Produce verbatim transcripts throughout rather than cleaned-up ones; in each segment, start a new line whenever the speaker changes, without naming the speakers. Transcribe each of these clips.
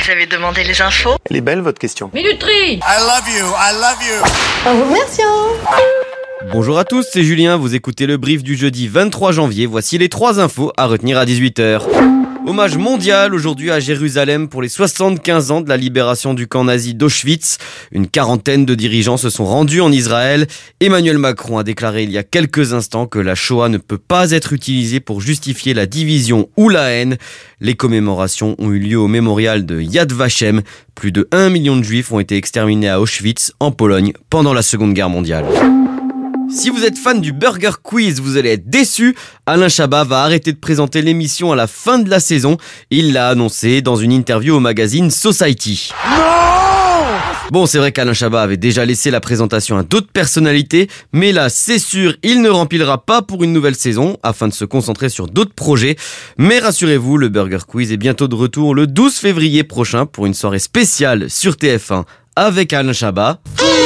Vous avez demandé les infos?
Elle est belle votre question.
Minuterie.
I love you, I love you.
En vous remerciant.
Bonjour à tous, c'est Julien, vous écoutez le brief du jeudi vingt-trois janvier, voici les trois infos à retenir à dix-huit heures. Hommage mondial aujourd'hui à Jérusalem pour les soixante-quinze ans de la libération du camp nazi d'Auschwitz. Une quarantaine de dirigeants se sont rendus en Israël. Emmanuel Macron a déclaré il y a quelques instants que la Shoah ne peut pas être utilisée pour justifier la division ou la haine. Les commémorations ont eu lieu au mémorial de Yad Vashem. Plus de un million de juifs ont été exterminés à Auschwitz, en Pologne, pendant la Seconde Guerre mondiale. Si vous êtes fan du Burger Quiz, vous allez être déçu. Alain Chabat va arrêter de présenter l'émission à la fin de la saison. Il l'a annoncé dans une interview au magazine Society. Non ! Bon, c'est vrai qu'Alain Chabat avait déjà laissé la présentation à d'autres personnalités, mais là, c'est sûr, il ne remplira pas pour une nouvelle saison, afin de se concentrer sur d'autres projets. Mais rassurez-vous, le Burger Quiz est bientôt de retour le douze février prochain pour une soirée spéciale sur T F un avec Alain Chabat.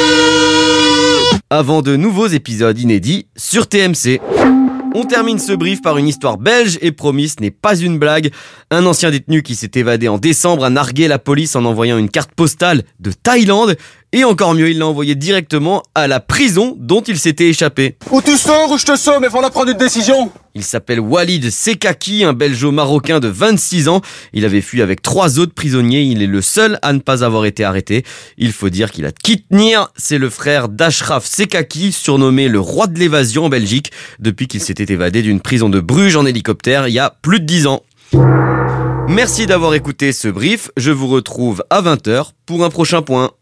Avant de nouveaux épisodes inédits sur T M C. On termine ce brief par une histoire belge et promis, ce n'est pas une blague. Un ancien détenu qui s'est évadé en décembre a nargué la police en envoyant une carte postale de Thaïlande. Et encore mieux, il l'a envoyé directement à la prison dont il s'était échappé.
Ou tu sors ou je te sors, mais il faudra prendre une décision.
Il s'appelle Walid Sekaki, un belgeo-marocain de vingt-six ans. Il avait fui avec trois autres prisonniers. Il est le seul à ne pas avoir été arrêté. Il faut dire qu'il a de qui tenir. C'est le frère d'Ashraf Sekaki, surnommé le roi de l'évasion en Belgique, depuis qu'il s'était évadé d'une prison de Bruges en hélicoptère il y a plus de dix ans. Merci d'avoir écouté ce brief. Je vous retrouve à vingt heures pour un prochain point.